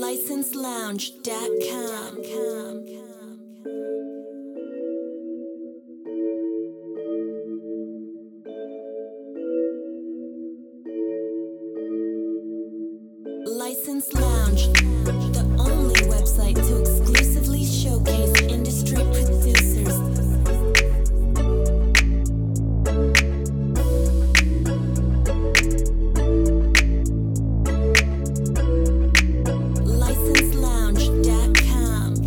licenselounge.com. License Lounge, the only website to exclusively showcase industry producers. licenselounge.com.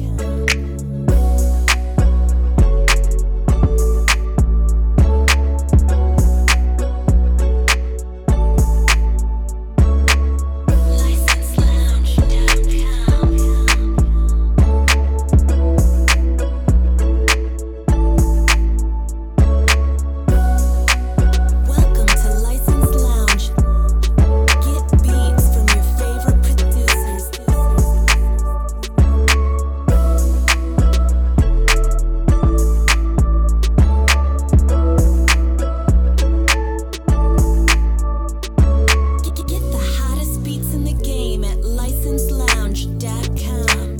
Welcome to License Lounge. Get beats from your favorite producers. Get the hottest beats in the game at licenselounge.com.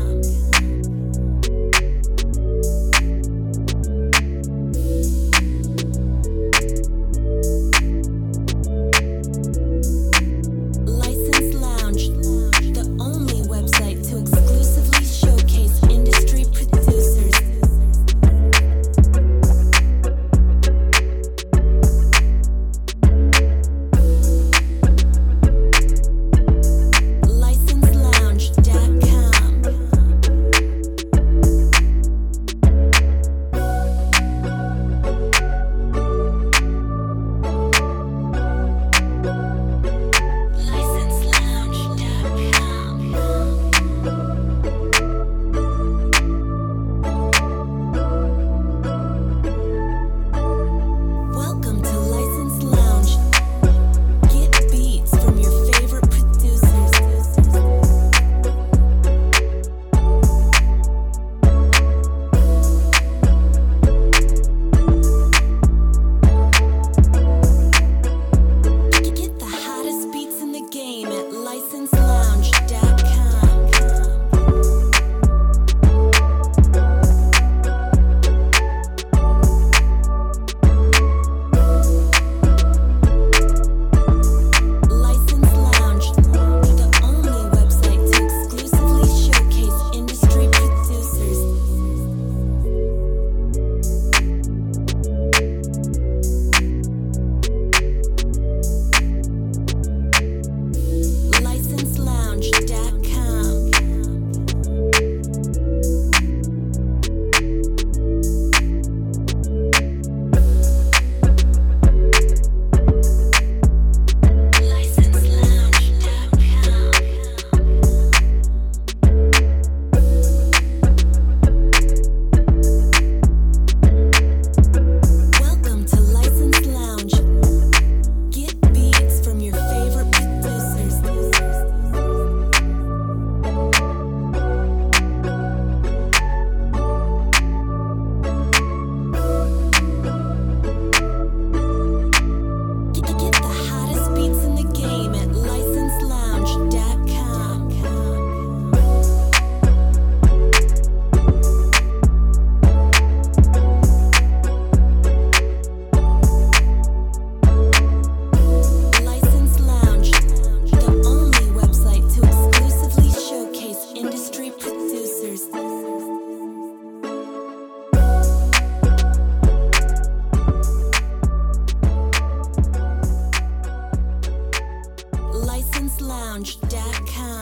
License Lounge, the only website to exclusively showcase industry producers. licenselounge.com. Welcome to License Lounge. Get beats from your favorite producers. Get the hottest beats in the game at licenselounge.com. License Lounge, the only website to exclusively showcase industry producers. licenselounge.com. Welcome to License Lounge. Get beats from your favorite producers. Get the hottest beats in the game at licenselounge.com. License Lounge, the only website to exclusively showcase industry producers. licenselounge.com.